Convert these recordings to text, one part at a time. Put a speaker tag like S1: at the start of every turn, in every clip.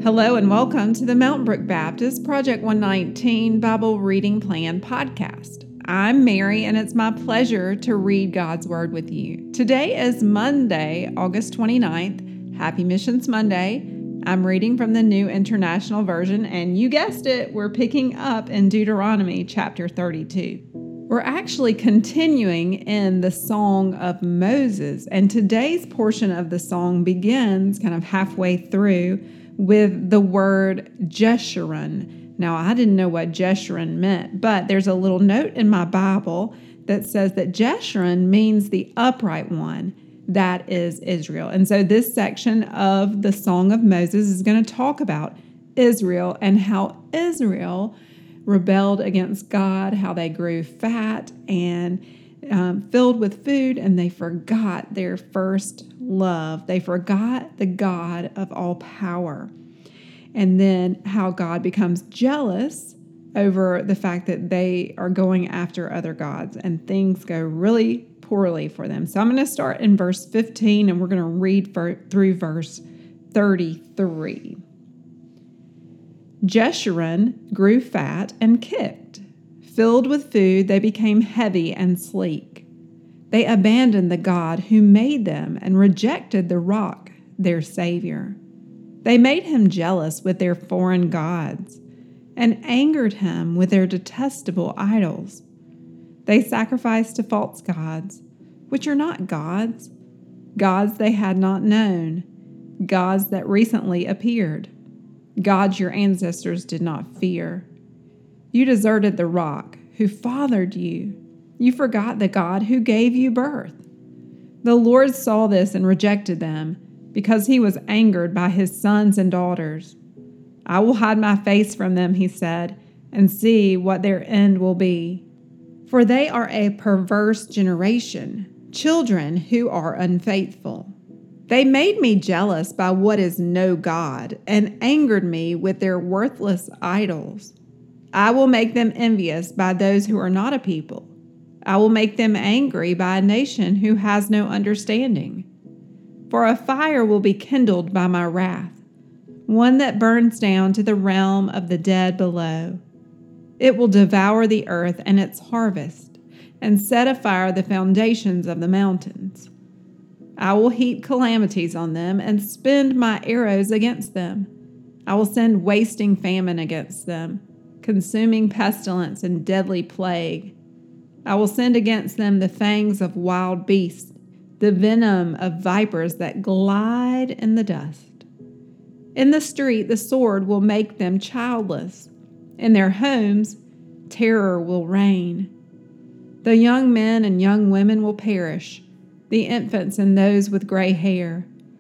S1: Hello and welcome to the Mountain Brook Baptist Project 119 Bible Reading Plan podcast. I'm Mary and it's my pleasure to read God's Word with you. Today is Monday, August 29th. Happy Missions Monday. I'm reading from the New International Version and you guessed it, we're picking up in Deuteronomy chapter 32. We're actually continuing in the Song of Moses, and today's portion of the song begins kind of halfway through with the word Jeshurun. Now, I didn't know what Jeshurun meant, but there's a little note in my Bible that says that Jeshurun means the upright one, that is Israel. And so this section of the Song of Moses is going to talk about Israel and how Israel rebelled against God, how they grew fat and filled with food, and they forgot their first love. They forgot the God of all power. And then how God becomes jealous over the fact that they are going after other gods, and things go really poorly for them. So I'm going to start in verse 15, and we're going to read through verse 33. Jeshurun grew fat and kicked. Filled with food, they became heavy and sleek. They abandoned the God who made them and rejected the rock, their Savior. They made him jealous with their foreign gods and angered him with their detestable idols. They sacrificed to false gods, which are not gods, gods they had not known, gods that recently appeared, gods your ancestors did not fear. You deserted the rock who fathered you. You forgot the God who gave you birth. The Lord saw this and rejected them because he was angered by his sons and daughters. I will hide my face from them, he said, and see what their end will be. For they are a perverse generation, children who are unfaithful. They made me jealous by what is no God and angered me with their worthless idols. I will make them envious by those who are not a people. I will make them angry by a nation who has no understanding. For a fire will be kindled by my wrath, one that burns down to the realm of the dead below. It will devour the earth and its harvest, and set afire the foundations of the mountains. I will heap calamities on them and spend my arrows against them. I will send wasting famine against them, consuming pestilence and deadly plague. I will send against them the fangs of wild beasts, the venom of vipers that glide in the dust. In the street, the sword will make them childless. In their homes, terror will reign. The young men and young women will perish, the infants and those with gray hair.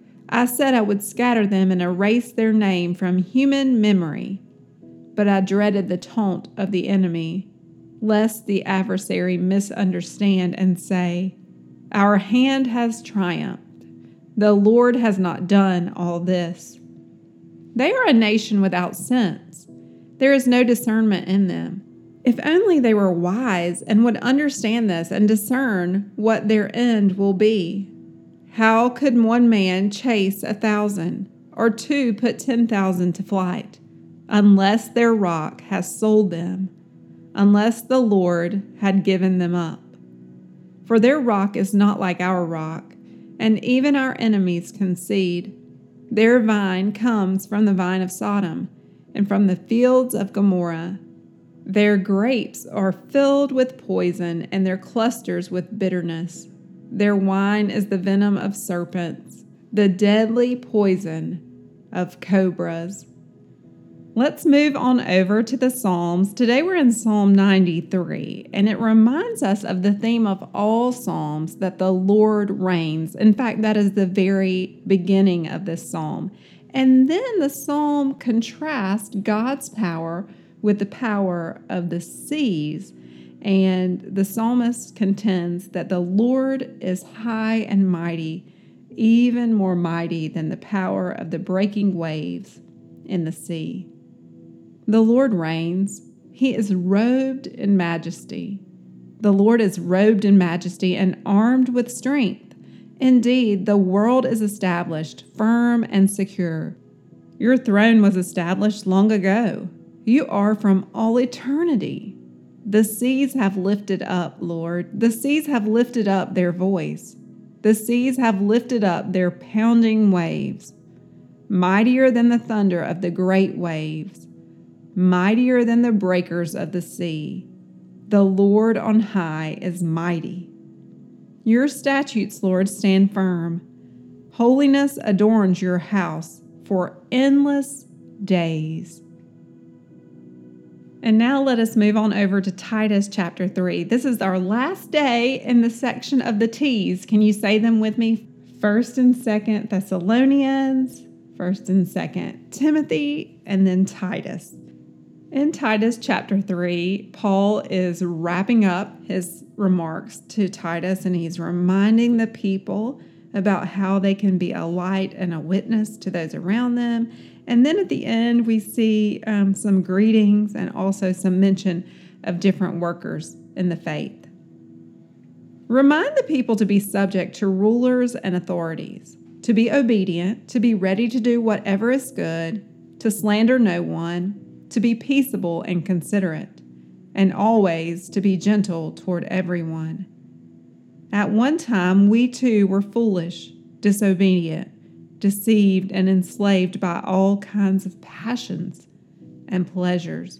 S1: I said I would scatter them and erase their name from human memory, but I dreaded the taunt of the enemy, lest the adversary misunderstand and say, our hand has triumphed. The Lord has not done all this. They are a nation without sense. There is no discernment in them. If only they were wise and would understand this and discern what their end will be. How could one man chase 1,000 or two put 10,000 to flight unless their rock has sold them, unless the Lord had given them up? For their rock is not like our rock, and even our enemies concede. Their vine comes from the vine of Sodom and from the fields of Gomorrah. Their grapes are filled with poison, and their clusters with bitterness. Their wine is the venom of serpents, the deadly poison of cobras. Let's move on over to the Psalms. Today we're in Psalm 93, and it reminds us of the theme of all Psalms, that the Lord reigns. In fact, that is the very beginning of this psalm. And then the psalm contrasts God's power with the power of the seas. And the psalmist contends that the Lord is high and mighty, even more mighty than the power of the breaking waves in the sea. The Lord reigns. He is robed in majesty. The Lord is robed in majesty and armed with strength. Indeed, the world is established, firm and secure. Your throne was established long ago. You are from all eternity. The seas have lifted up, Lord. The seas have lifted up their voice. The seas have lifted up their pounding waves. Mightier than the thunder of the great waves, mightier than the breakers of the sea. The Lord on high is mighty. Your statutes, Lord, stand firm. Holiness adorns your house for endless days. And now let us move on over to Titus chapter 3. This is our last day in the section of the T's. Can you say them with me? 1st and 2nd Thessalonians, 1st and 2nd Timothy, and then Titus. In Titus chapter 3, Paul is wrapping up his remarks to Titus, and he's reminding the people about how they can be a light and a witness to those around them. And then at the end, we see some greetings and also some mention of different workers in the faith. Remind the people to be subject to rulers and authorities, to be obedient, to be ready to do whatever is good, to slander no one, to be peaceable and considerate, and always to be gentle toward everyone. At one time, we too were foolish, disobedient, deceived, and enslaved by all kinds of passions and pleasures.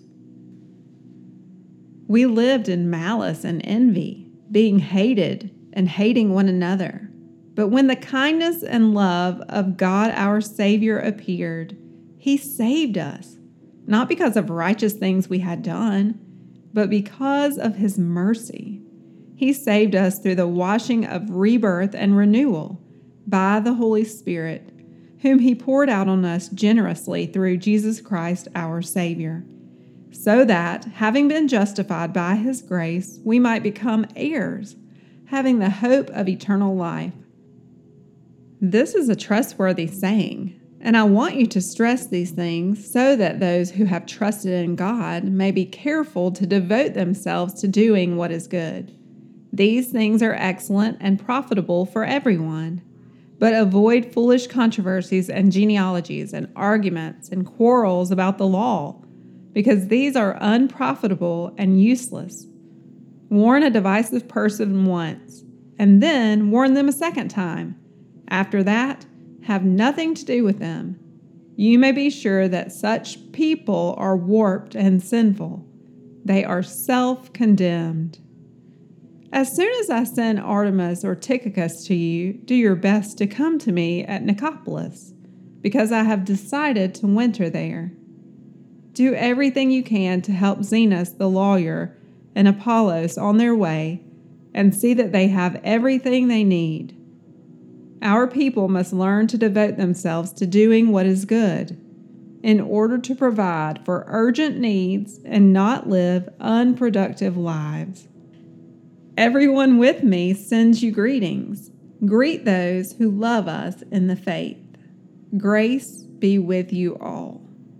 S1: We lived in malice and envy, being hated and hating one another. But when the kindness and love of God our Savior appeared, He saved us, not because of righteous things we had done, but because of His mercy. He saved us through the washing of rebirth and renewal by the Holy Spirit, whom He poured out on us generously through Jesus Christ our Savior, so that, having been justified by His grace, we might become heirs, having the hope of eternal life. This is a trustworthy saying, and I want you to stress these things so that those who have trusted in God may be careful to devote themselves to doing what is good. These things are excellent and profitable for everyone. But avoid foolish controversies and genealogies and arguments and quarrels about the law, because these are unprofitable and useless. Warn a divisive person once, and then warn them a second time. After that, have nothing to do with them. You may be sure that such people are warped and sinful. They are self-condemned. As soon as I send Artemas or Tychicus to you, do your best to come to me at Nicopolis, because I have decided to winter there. Do everything you can to help Zenas the lawyer and Apollos on their way, and see that they have everything they need. Our people must learn to devote themselves to doing what is good, in order to provide for urgent needs and not live unproductive lives. Everyone with me sends you greetings. Greet those who love us in the faith. Grace be with you all.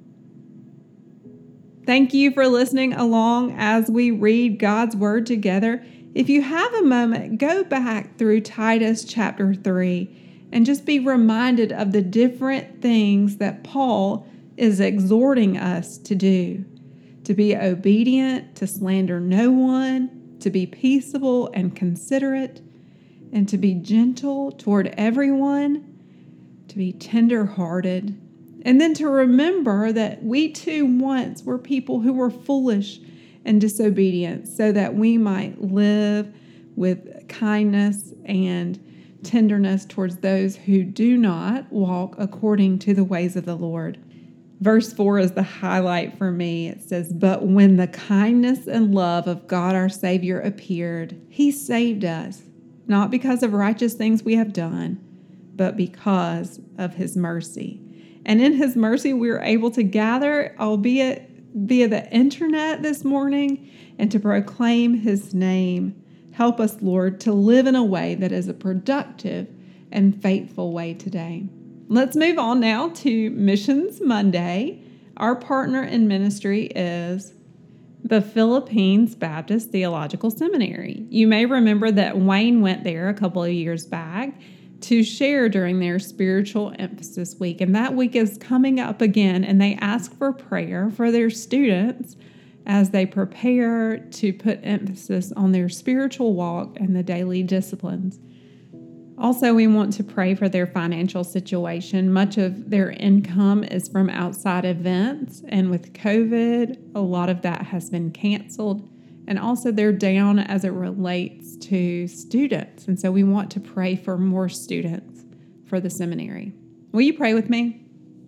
S1: Thank you for listening along as we read God's Word together. If you have a moment, go back through Titus chapter 3 and just be reminded of the different things that Paul is exhorting us to do. To be obedient, to slander no one, to be peaceable and considerate, and to be gentle toward everyone, to be tender-hearted, and then to remember that we too once were people who were foolish and disobedient, so that we might live with kindness and tenderness towards those who do not walk according to the ways of the Lord. Verse 4 is the highlight for me. It says, "But when the kindness and love of God our Savior appeared, He saved us, not because of righteous things we have done, but because of His mercy." And in His mercy, we are able to gather, albeit via the internet this morning, and to proclaim His name. Help us, Lord, to live in a way that is a productive and faithful way today. Let's move on now to Missions Monday. Our partner in ministry is the Philippines Baptist Theological Seminary. You may remember that Wayne went there a couple of years back to share during their spiritual emphasis week. And that week is coming up again, and they ask for prayer for their students as they prepare to put emphasis on their spiritual walk and the daily disciplines. Also, we want to pray for their financial situation. Much of their income is from outside events, and with COVID, a lot of that has been canceled. And also, they're down as it relates to students. And so we want to pray for more students for the seminary. Will you pray with me?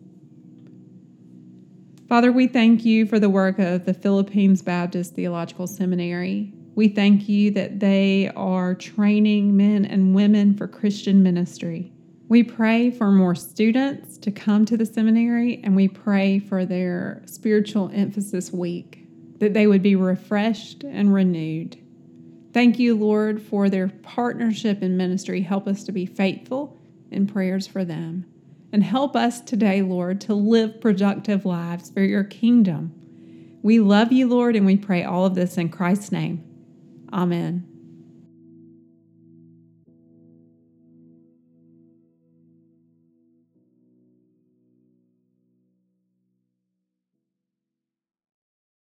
S1: Father, we thank you for the work of the Philippines Baptist Theological Seminary. We thank you that they are training men and women for Christian ministry. We pray for more students to come to the seminary, and we pray for their spiritual emphasis week, that they would be refreshed and renewed. Thank you, Lord, for their partnership in ministry. Help us to be faithful in prayers for them. And help us today, Lord, to live productive lives for your kingdom. We love you, Lord, and we pray all of this in Christ's name. Amen.